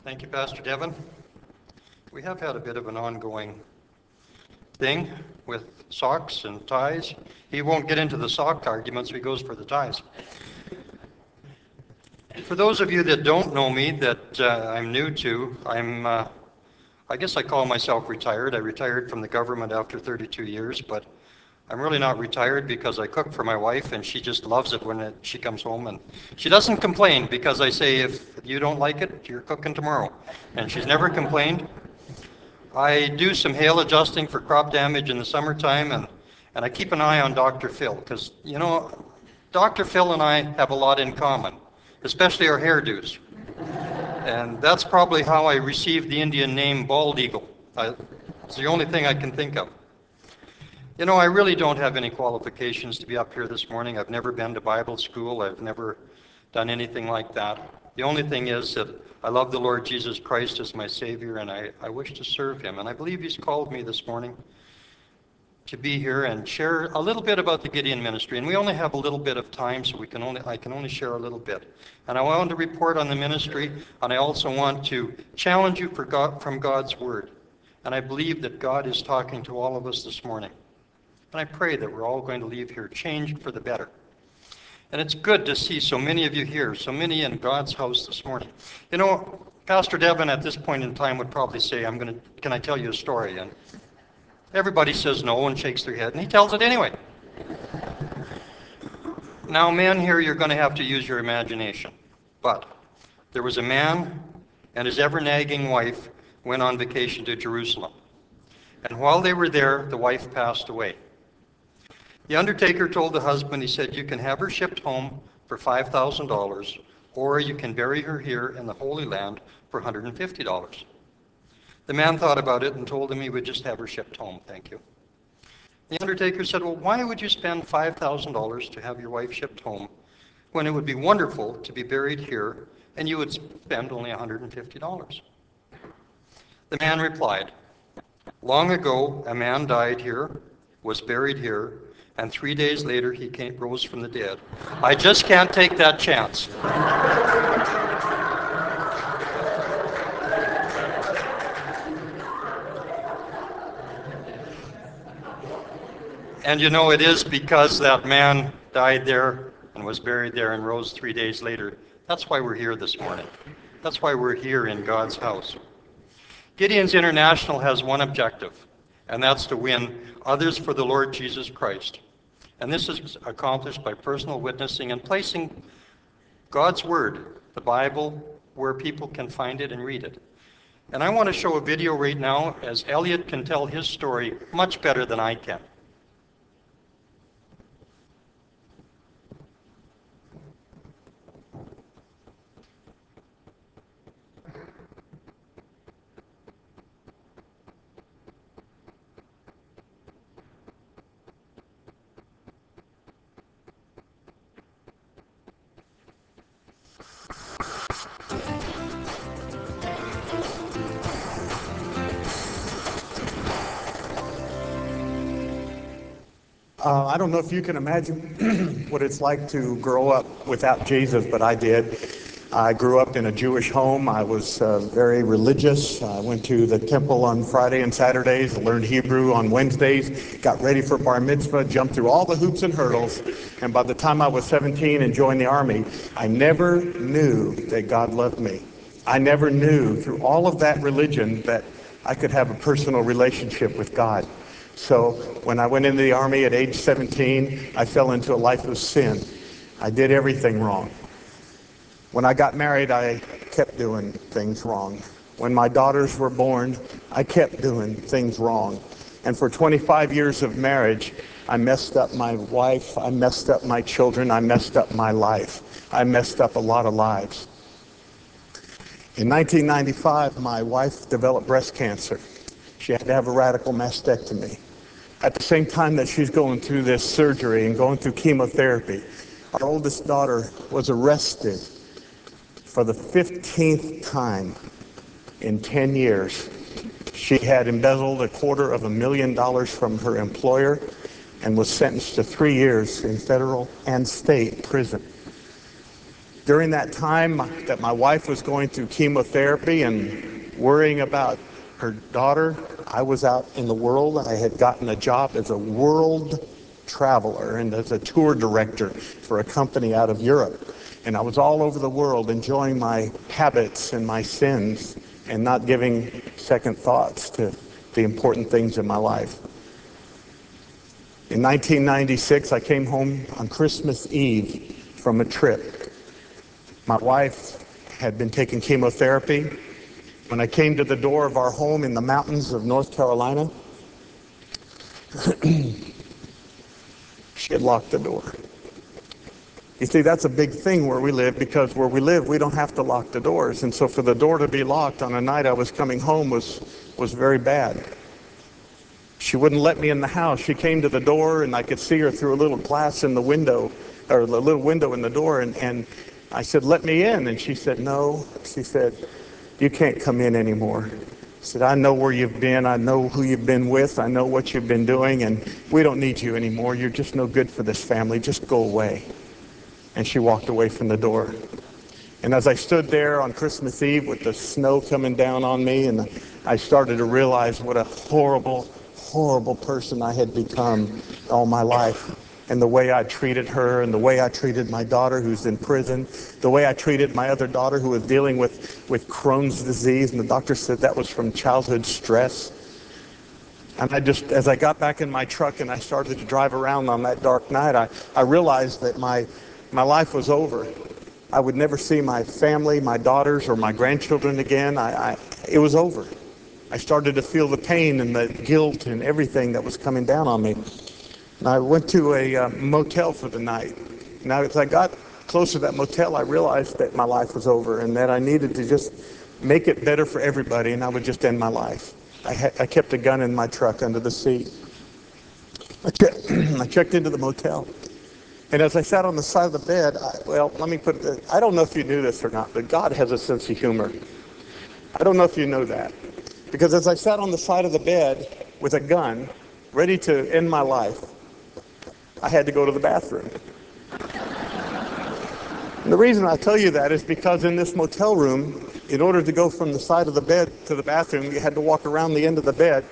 Thank you, Pastor Devin. We have had a bit of an ongoing thing with socks and ties. He won't get into the sock arguments, so he goes for the ties. For those of you that don't know me, that I'm new to, I guess I call myself retired. I retired from the government after 32 years, but I'm really not retired because I cook for my wife and she just loves it when she comes home, and she doesn't complain because I say, if you don't like it, you're cooking tomorrow. And she's never complained. I do some hail adjusting for crop damage in the summertime, and I keep an eye on Dr. Phil because, Dr. Phil and I have a lot in common, especially our hairdos. And that's probably how I received the Indian name Bald Eagle. It's the only thing I can think of. I really don't have any qualifications to be up here this morning. I've never been to Bible school. I've never done anything like that. The only thing is that I love the Lord Jesus Christ as my Savior, and I wish to serve Him. And I believe He's called me this morning to be here and share a little bit about the Gideon ministry. And we only have a little bit of time, so I can only share a little bit. And I want to report on the ministry, and I also want to challenge you from God's Word. And I believe that God is talking to all of us this morning. And I pray that we're all going to leave here changed for the better. And it's good to see so many of you here, so many in God's house this morning. Pastor Devin at this point in time would probably say, can I tell you a story? And everybody says no and shakes their head, and he tells it anyway. Now, men here, you're going to have to use your imagination. But there was a man and his ever-nagging wife went on vacation to Jerusalem. And while they were there, the wife passed away. The undertaker told the husband, he said, you can have her shipped home for $5,000, or you can bury her here in the Holy Land for $150. The man thought about it and told him he would just have her shipped home, thank you. The undertaker said, well, why would you spend $5,000 to have your wife shipped home when it would be wonderful to be buried here and you would spend only $150? The man replied, long ago a man died here, was buried here, and 3 days later he rose from the dead. I just can't take that chance. And it is because that man died there and was buried there and rose 3 days later. That's why we're here this morning. That's why we're here in God's house. Gideon's International has one objective, and that's to win others for the Lord Jesus Christ. And this is accomplished by personal witnessing and placing God's Word, the Bible, where people can find it and read it. And I want to show a video right now as Elliot can tell his story much better than I can. I don't know if you can imagine what it's like to grow up without Jesus, but I did. I grew up in a Jewish home. I was very religious. I went to the temple on Friday and Saturdays, learned Hebrew on Wednesdays, got ready for bar mitzvah, jumped through all the hoops and hurdles, and by the time I was 17 and joined the Army, I never knew that God loved me. I never knew through all of that religion that I could have a personal relationship with God. So when I went into the Army at age 17, I fell into a life of sin. I did everything wrong. When I got married, I kept doing things wrong. When my daughters were born, I kept doing things wrong. And for 25 years of marriage, I messed up my wife, I messed up my children, I messed up my life. I messed up a lot of lives. In 1995, my wife developed breast cancer. She had to have a radical mastectomy. At the same time that she's going through this surgery and going through chemotherapy, our oldest daughter was arrested for the 15th time in 10 years. She had embezzled $250,000 from her employer and was sentenced to 3 years in federal and state prison. During that time that my wife was going through chemotherapy and worrying about her daughter, I was out in the world. I had gotten a job as a world traveler and as a tour director for a company out of Europe. And I was all over the world enjoying my habits and my sins and not giving second thoughts to the important things in my life. In 1996, I came home on Christmas Eve from a trip. My wife had been taking chemotherapy. When I came to the door of our home in the mountains of North Carolina, she had locked the door. You see, that's a big thing where we live, because where we live, we don't have to lock the doors. And so for the door to be locked on a night I was coming home was very bad. She wouldn't let me in the house. She came to the door, and I could see her through a little glass in the window, or a little window in the door, and I said, "Let me in." And she said, "No." She said, "You can't come in anymore." She said, "I know where you've been. I know who you've been with. I know what you've been doing, and we don't need you anymore. You're just no good for this family. Just go away." And she walked away from the door. And as I stood there on Christmas Eve with the snow coming down on me, and I started to realize what a horrible, horrible person I had become all my life. And the way I treated her, and the way I treated my daughter who's in prison, the way I treated my other daughter who was dealing with Crohn's disease, and the doctor said that was from childhood stress. And as I got back in my truck and I started to drive around on that dark night, I realized that my life was over. I would never see my family, my daughters, or my grandchildren again. It was over. I started to feel the pain and the guilt and everything that was coming down on me. And I went to a motel for the night. Now, as I got closer to that motel, I realized that my life was over and that I needed to just make it better for everybody, and I would just end my life. I kept a gun in my truck under the seat. I checked into the motel. And as I sat on the side of the bed, let me put it, I don't know if you knew this or not, but God has a sense of humor. I don't know if you know that. Because as I sat on the side of the bed with a gun, ready to end my life, I had to go to the bathroom. And the reason I tell you that is because in this motel room, in order to go from the side of the bed to the bathroom, you had to walk around the end of the bed.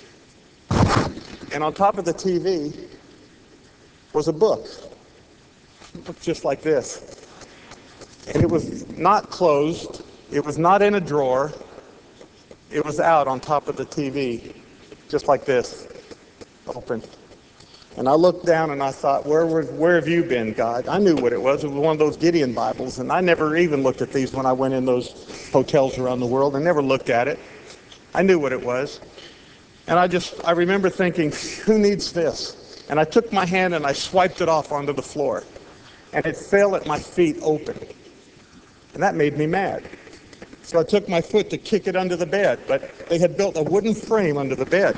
And on top of the TV was a book. Looked just like this. And it was not closed. It was not in a drawer. It was out on top of the TV, just like this, open. And I looked down and I thought, where have you been, God? I knew what it was. It was one of those Gideon Bibles, and I never even looked at these when I went in those hotels around the world. I never looked at it. I knew what it was. And I remember thinking, who needs this? And I took my hand and I swiped it off onto the floor. And it fell at my feet open. And that made me mad. So I took my foot to kick it under the bed, but they had built a wooden frame under the bed.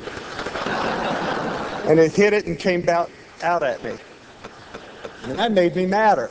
And it hit it and came out at me. And that made me madder.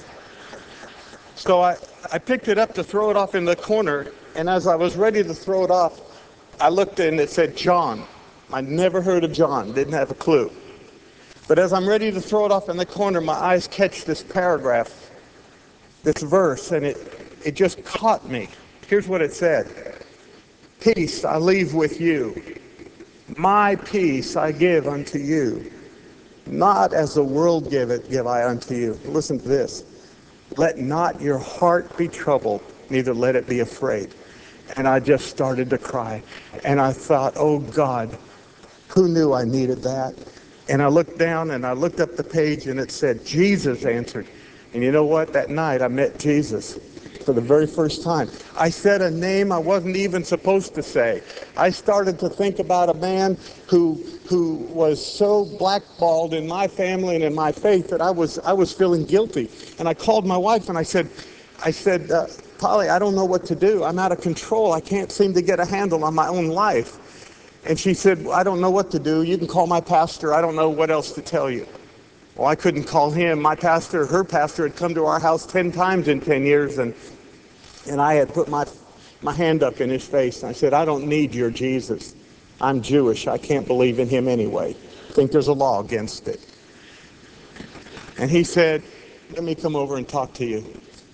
So I picked it up to throw it off in the corner, and as I was ready to throw it off, I looked and it said John. I'd never heard of John, didn't have a clue. But as I'm ready to throw it off in the corner, my eyes catch this paragraph, this verse, and it just caught me. Here's what it said. Peace I leave with you. My peace I give unto you. Not as the world giveth, give I unto you. Listen to this. Let not your heart be troubled, neither let it be afraid. And I just started to cry. And I thought, oh God, who knew I needed that? And I looked down and I looked up the page and it said, Jesus answered. And you know what? That night I met Jesus for the very first time. I said a name I wasn't even supposed to say. I started to think about a man who was so blackballed in my family and in my faith that I was feeling guilty. And I called my wife and I said, Polly, I don't know what to do. I'm out of control. I can't seem to get a handle on my own life. And she said, I don't know what to do. You can call my pastor. I don't know what else to tell you. Well, I couldn't call him. My pastor, her pastor, had come to our house 10 times in 10 years, and I had put my hand up in his face. And I said, I don't need your Jesus. I'm Jewish. I can't believe in him anyway. I think there's a law against it. And he said, let me come over and talk to you.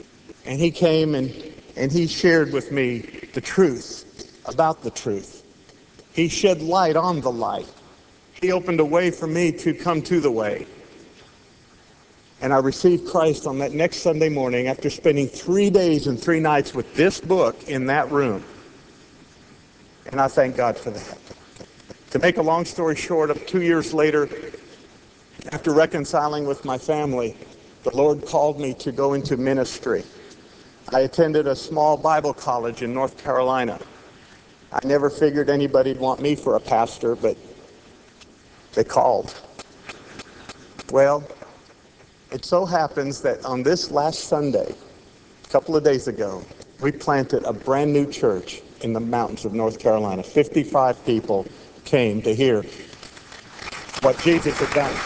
And he came and he shared with me the truth about the truth. He shed light on the light. He opened a way for me to come to the way. And I received Christ on that next Sunday morning after spending 3 days and 3 nights with this book in that room. And I thank God for that. To make a long story short, 2 years later, after reconciling with my family, the Lord called me to go into ministry. I attended a small Bible college in North Carolina. I never figured anybody'd want me for a pastor, but they called. Well, it so happens that on this last Sunday, a couple of days ago, we planted a brand new church in the mountains of North Carolina. 55 people came to hear what Jesus had done.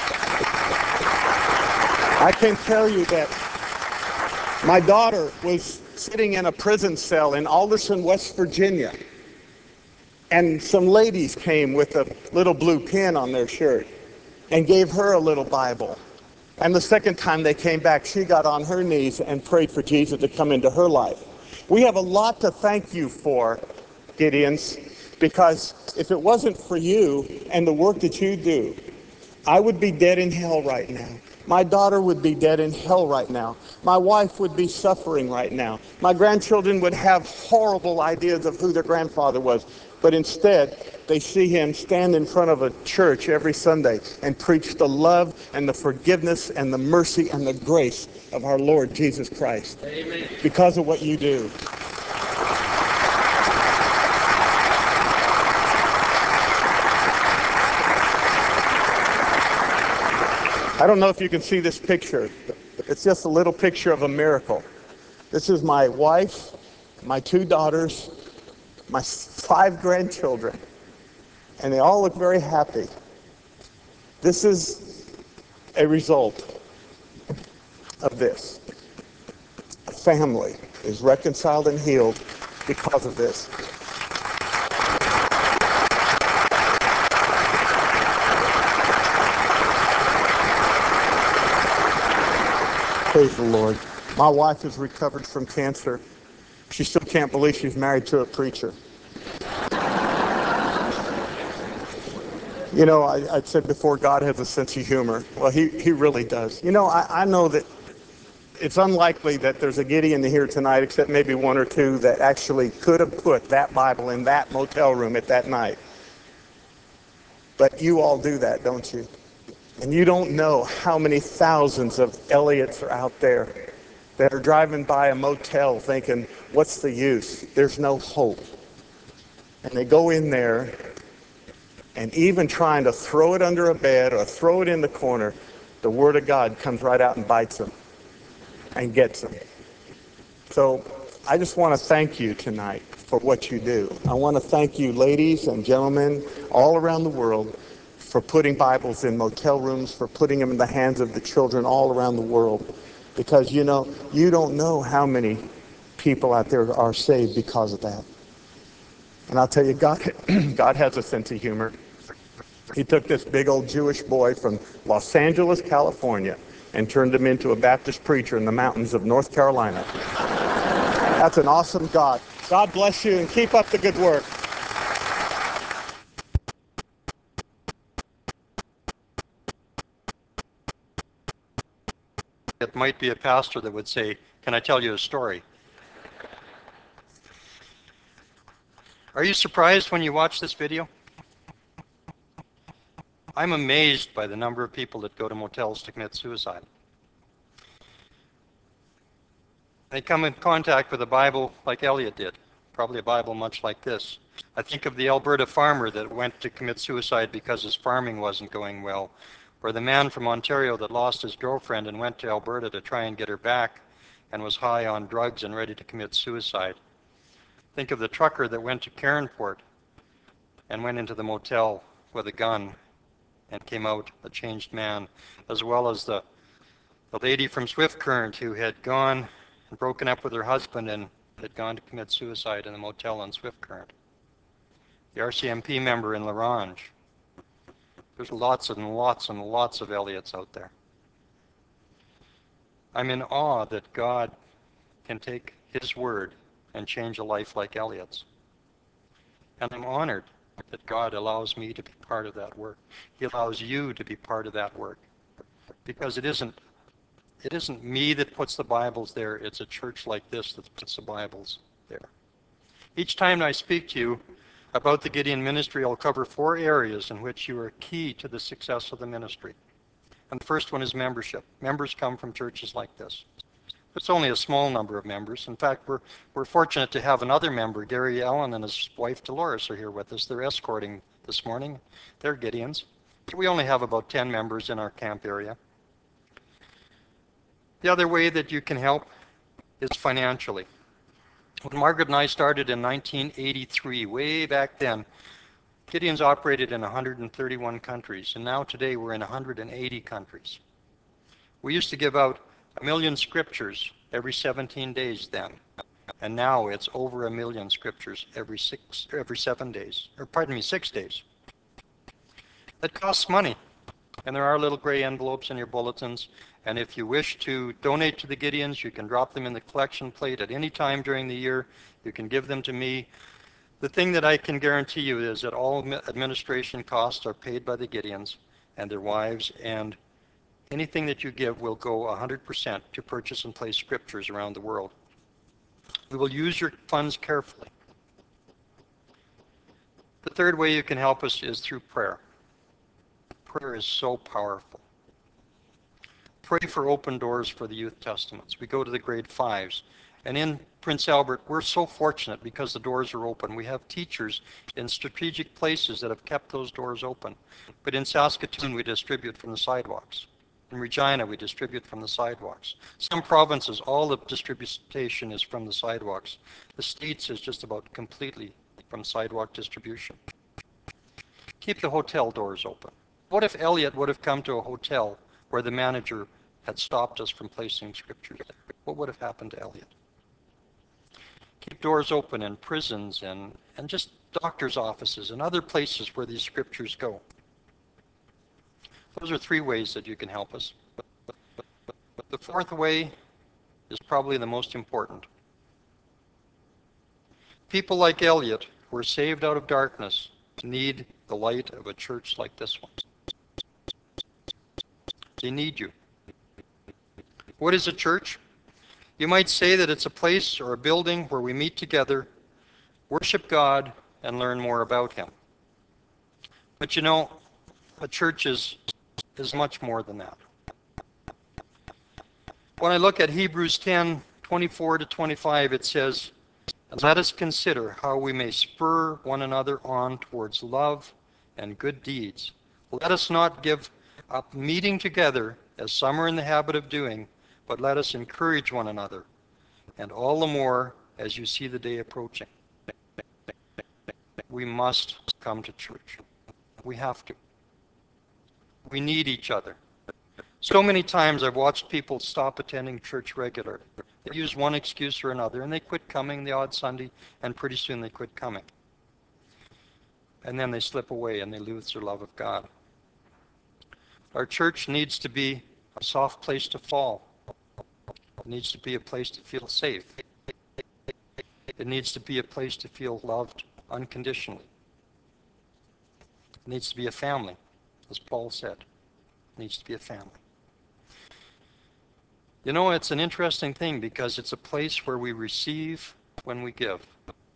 I can tell you that my daughter was sitting in a prison cell in Alderson, West Virginia, and some ladies came with a little blue pin on their shirt and gave her a little Bible. And the second time they came back, she got on her knees and prayed for Jesus to come into her life. We have a lot to thank you for, Gideons, because if it wasn't for you and the work that you do, I would be dead in hell right now. My daughter would be dead in hell right now. My wife would be suffering right now. My grandchildren would have horrible ideas of who their grandfather was. But instead, they see him stand in front of a church every Sunday and preach the love and the forgiveness and the mercy and the grace of our Lord Jesus Christ. Amen. Because of what you do. I don't know if you can see this picture. It's just a little picture of a miracle. This is my wife, my 2 daughters, my 5 grandchildren, and they all look very happy. This is a result of this. A family is reconciled and healed because of this. Praise the Lord. My wife has recovered from cancer. She still can't believe she's married to a preacher. You know, I said before, God has a sense of humor. Well, he really does. You know, I know that it's unlikely that there's a Gideon here tonight, except maybe 1 or 2, that actually could have put that Bible in that motel room at that night. But you all do that, don't you? And you don't know how many thousands of Elliots are out there that are driving by a motel thinking, what's the use? There's no hope. And they go in there, and even trying to throw it under a bed or throw it in the corner, the Word of God comes right out and bites them and gets them. So I just want to thank you tonight for what you do. I want to thank you, ladies and gentlemen, all around the world, for putting Bibles in motel rooms, for putting them in the hands of the children all around the world. Because, you know, you don't know how many people out there are saved because of that. And I'll tell you, God has a sense of humor. He took this big old Jewish boy from Los Angeles, California, and turned him into a Baptist preacher in the mountains of North Carolina. That's an awesome God. God bless you and keep up the good work. It might be a pastor that would say, "Can I tell you a story?" Are you surprised when you watch this video? I'm amazed by the number of people that go to motels to commit suicide. They come in contact with a Bible like Elliot did, probably a Bible much like this. I think of the Alberta farmer that went to commit suicide because his farming wasn't going well, or the man from Ontario that lost his girlfriend and went to Alberta to try and get her back and was high on drugs and ready to commit suicide. Think of the trucker that went to Cairnport and went into the motel with a gun and came out a changed man, as well as the lady from Swift Current who had gone and broken up with her husband and had gone to commit suicide in the motel on Swift Current. The RCMP member in La Ronge. There's lots and lots and lots of Elliots out there. I'm in awe that God can take his word and change a life like Elliot's. And I'm honored that God allows me to be part of that work. He allows you to be part of that work. Because it isn't me that puts the Bibles there, it's a church like this that puts the Bibles there. Each time I speak to you about the Gideon ministry, I'll cover 4 areas in which you are key to the success of the ministry. And the first one is membership. Members come from churches like this. It's only a small number of members. In fact, we're fortunate to have another member. Gary Allen and his wife Dolores are here with us. They're escorting this morning. They're Gideons. We only have about 10 members in our camp area. The other way that you can help is financially. When Margaret and I started in 1983, way back then, Gideons operated in 131 countries, and now today we're in 180 countries. We used to give out 1 million scriptures every 17 days then, and now it's over 1 million scriptures every 7 days, or pardon me, 6 days. That costs money, and there are little gray envelopes in your bulletins, and if you wish to donate to the Gideons, you can drop them in the collection plate at any time during the year. You can give them to me. The thing that I can guarantee you is that all administration costs are paid by the Gideons and their wives, and anything that you give will go 100% to purchase and place scriptures around the world. We will use your funds carefully. The third way you can help us is through prayer. Prayer is so powerful. Pray for open doors for the youth testaments. We go to the grade 5s. And in Prince Albert, we're so fortunate because the doors are open. We have teachers in strategic places that have kept those doors open. But in Saskatoon, we distribute from the sidewalks. In Regina, we distribute from the sidewalks. Some provinces, all the distribution is from the sidewalks. The States is just about completely from sidewalk distribution. Keep the hotel doors open. What if Elliot would have come to a hotel where the manager had stopped us from placing scriptures there? What would have happened to Elliot? Keep doors open in prisons and just doctors' offices and other places where these scriptures go. Those are 3 ways that you can help us. The 4th way is probably the most important. People like Elliot, who are saved out of darkness, need the light of a church like this one. They need you. What is a church? You might say that it's a place or a building where we meet together, worship God, and learn more about Him. But you know, a church is much more than that. When I look at Hebrews 10:24-25, it says, "Let us consider how we may spur one another on towards love and good deeds. Let us not give up meeting together, as some are in the habit of doing, but let us encourage one another, and all the more as you see the day approaching." We must come to church. We have to. We need each other. So many times I've watched people stop attending church regularly. They use one excuse or another, and they quit coming the odd Sunday, and pretty soon they quit coming. And then they slip away and they lose their love of God. Our church needs to be a soft place to fall. It needs to be a place to feel safe. It needs to be a place to feel loved unconditionally. It needs to be a family, as Paul said. It needs to be a family. You know, it's an interesting thing because it's a place where we receive when we give.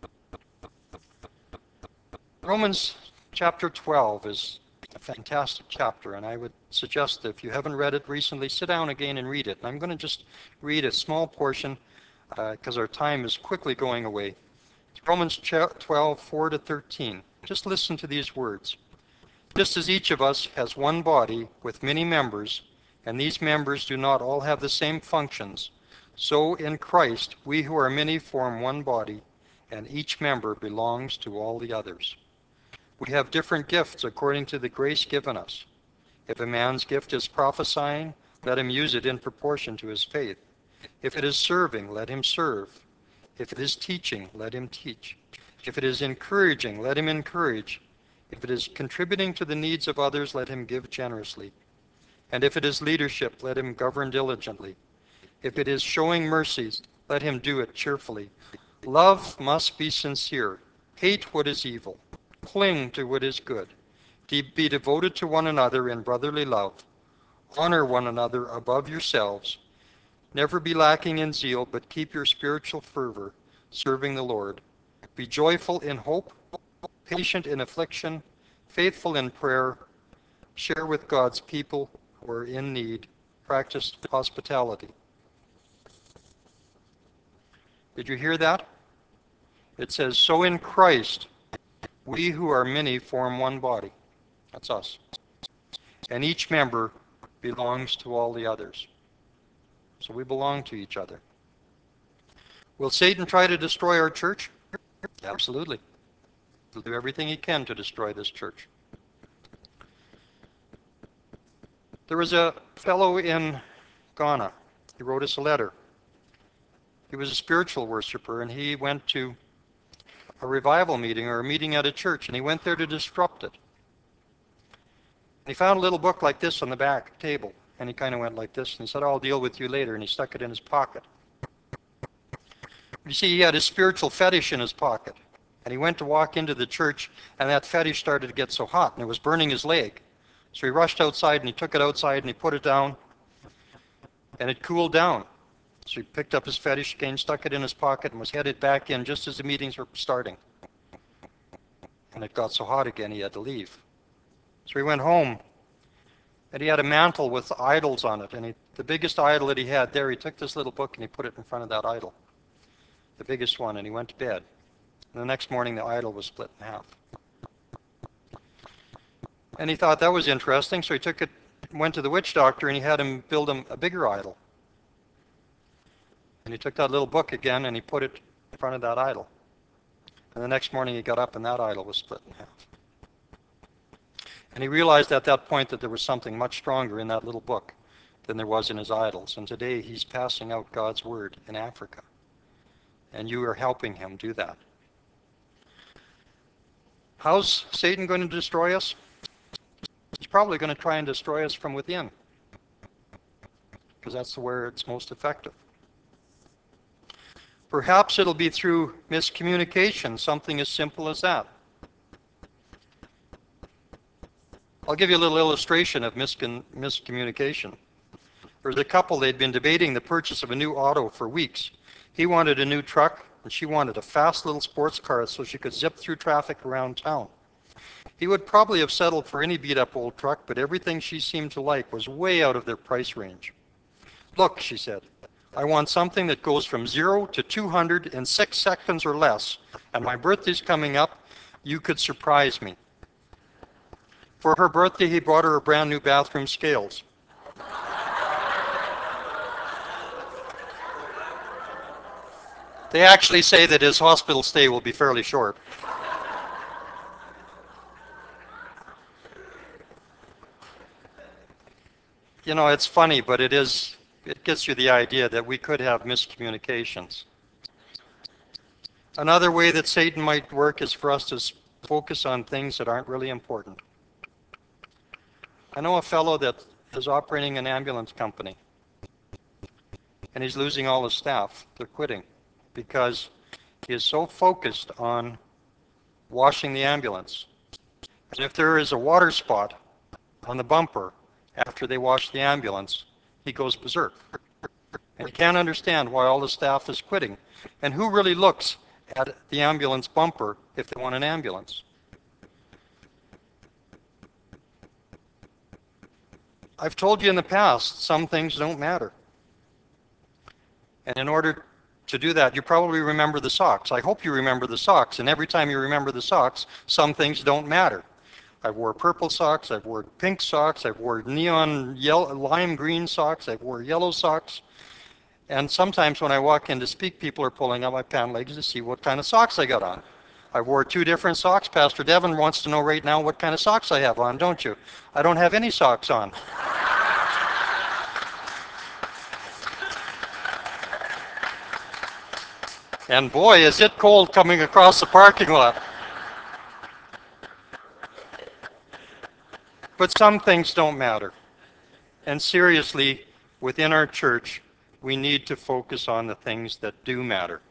Romans chapter 12 is a fantastic chapter, and I would suggest that if you haven't read it recently, sit down again and read it. And I'm going to just read a small portion because our time is quickly going away. It's Romans 12, 4-13. Just listen to these words. "Just as each of us has one body with many members, and these members do not all have the same functions, so in Christ we who are many form one body, and each member belongs to all the others. We have different gifts according to the grace given us. If a man's gift is prophesying, let him use it in proportion to his faith. If it is serving, let him serve. If it is teaching, let him teach. If it is encouraging, let him encourage. If it is contributing to the needs of others, let him give generously. And if it is leadership, let him govern diligently. If it is showing mercies, let him do it cheerfully. Love must be sincere. Hate what is evil. Cling to what is good. Be devoted to one another in brotherly love. Honor one another above yourselves. Never be lacking in zeal, but keep your spiritual fervor, serving the Lord. Be joyful in hope, patient in affliction, faithful in prayer. Share with God's people who are in need. Practice hospitality. Did you hear that? It says, so in Christ, we who are many form one body. That's us. And each member belongs to all the others. So we belong to each other. Will Satan try to destroy our church? Absolutely. He'll do everything he can to destroy this church. There was a fellow in Ghana. He wrote us a letter. He was a spiritual worshiper, and he went to a revival meeting or a meeting at a church, and he went there to disrupt it. And he found a little book like this on the back table, and he kind of went like this, and he said, I'll deal with you later, and he stuck it in his pocket. You see, he had his spiritual fetish in his pocket, and he went to walk into the church, and that fetish started to get so hot, and it was burning his leg. So he rushed outside, and he took it outside, and he put it down, and it cooled down. So he picked up his fetish again, stuck it in his pocket, and was headed back in just as the meetings were starting. And it got so hot again, he had to leave. So he went home, and he had a mantle with idols on it. And the biggest idol that he had there, he took this little book and he put it in front of that idol, the biggest one, and he went to bed. And the next morning, the idol was split in half. And he thought that was interesting, so he took it, went to the witch doctor, and he had him build him a bigger idol. And he took that little book again, and he put it in front of that idol. And the next morning, he got up, and that idol was split in half. And he realized at that point that there was something much stronger in that little book than there was in his idols. And today, he's passing out God's word in Africa. And you are helping him do that. How's Satan going to destroy us? He's probably going to try and destroy us from within, because that's where it's most effective. Perhaps it'll be through miscommunication, something as simple as that. I'll give you a little illustration of miscommunication. There was a couple, they'd been debating the purchase of a new auto for weeks. He wanted a new truck, and she wanted a fast little sports car so she could zip through traffic around town. He would probably have settled for any beat-up old truck, but everything she seemed to like was way out of their price range. Look, she said, I want something that goes from 0 to 200 in 6 seconds or less, and my birthday's coming up. You could surprise me. For her birthday, he bought her a brand new bathroom scales. They actually say that his hospital stay will be fairly short. You know, it's funny, but it gets you the idea that we could have miscommunications. Another way that Satan might work is for us to focus on things that aren't really important. I know a fellow that is operating an ambulance company, and he's losing all his staff. They're quitting because he is so focused on washing the ambulance. And if there is a water spot on the bumper after they wash the ambulance, he goes berserk. And he can't understand why all the staff is quitting. And who really looks at the ambulance bumper if they want an ambulance? I've told you in the past, some things don't matter. And in order to do that, you probably remember the socks. I hope you remember the socks. And every time you remember the socks, some things don't matter. I've wore purple socks, I've worn pink socks, I've worn neon yellow, lime green socks, I've worn yellow socks. And sometimes when I walk in to speak, people are pulling out my pant legs to see what kind of socks I got on. I wore 2 different socks. Pastor Devin wants to know right now what kind of socks I have on, don't you? I don't have any socks on. And boy, is it cold coming across the parking lot. But some things don't matter. And seriously, within our church, we need to focus on the things that do matter.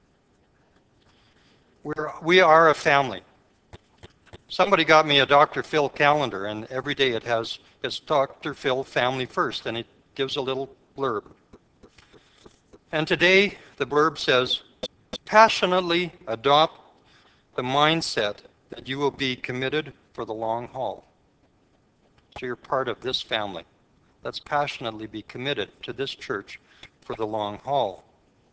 We are a family. Somebody got me a Dr. Phil calendar, and every day it's Dr. Phil Family First, and it gives a little blurb. And today, the blurb says, passionately adopt the mindset that you will be committed for the long haul. So you're part of this family. Let's passionately be committed to this church for the long haul.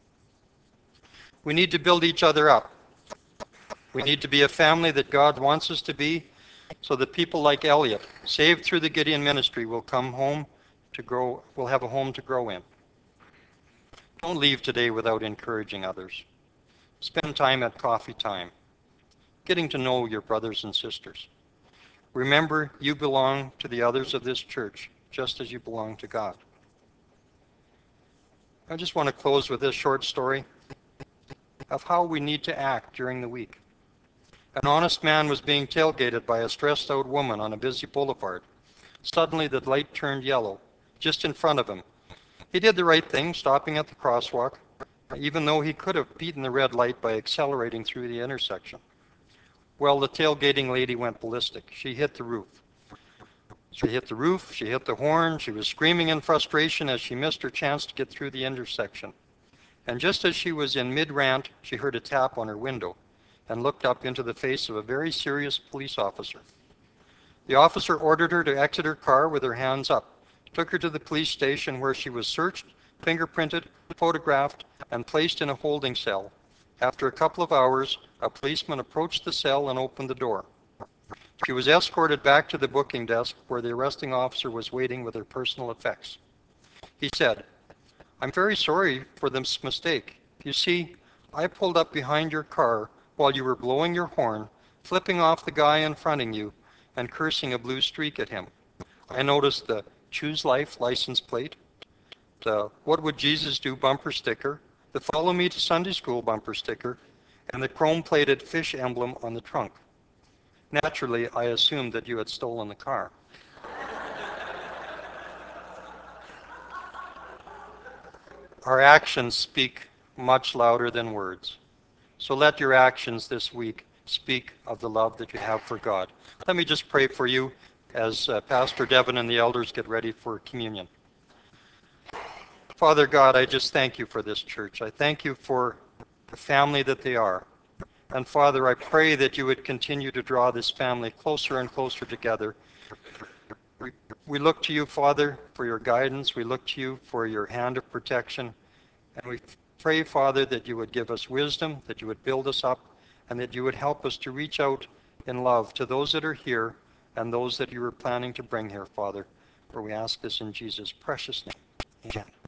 We need to build each other up. We need to be a family that God wants us to be, so that people like Elliot, saved through the Gideon ministry, will come home to grow, will have a home to grow in. Don't leave today without encouraging others. Spend time at coffee time, getting to know your brothers and sisters. Remember, you belong to the others of this church, just as you belong to God. I just want to close with this short story of how we need to act during the week. An honest man was being tailgated by a stressed out woman on a busy boulevard. Suddenly the light turned yellow, just in front of him. He did the right thing, stopping at the crosswalk, even though he could have beaten the red light by accelerating through the intersection. Well, the tailgating lady went ballistic. She hit the roof. She hit the horn, she was screaming in frustration as she missed her chance to get through the intersection. And just as she was in mid-rant, she heard a tap on her window and looked up into the face of a very serious police officer. The officer ordered her to exit her car with her hands up, took her to the police station where she was searched, fingerprinted, photographed, and placed in a holding cell. After a couple of hours, a policeman approached the cell and opened the door. She was escorted back to the booking desk where the arresting officer was waiting with her personal effects. He said, "I'm very sorry for this mistake. You see, I pulled up behind your car while you were blowing your horn, flipping off the guy in front of you, and cursing a blue streak at him. I noticed the Choose Life license plate, the What Would Jesus Do bumper sticker, the Follow Me to Sunday School bumper sticker, and the chrome-plated fish emblem on the trunk. Naturally, I assumed that you had stolen the car." Our actions speak much louder than words. So let your actions this week speak of the love that you have for God. Let me just pray for you as Pastor Devin and the elders get ready for communion. Father God, I just thank you for this church. I thank you for the family that they are. And Father, I pray that you would continue to draw this family closer and closer together. We look to you, Father, for your guidance. We look to you for your hand of protection. And we pray, Father, that you would give us wisdom, that you would build us up, and that you would help us to reach out in love to those that are here and those that you are planning to bring here, Father. For we ask this in Jesus' precious name. Amen.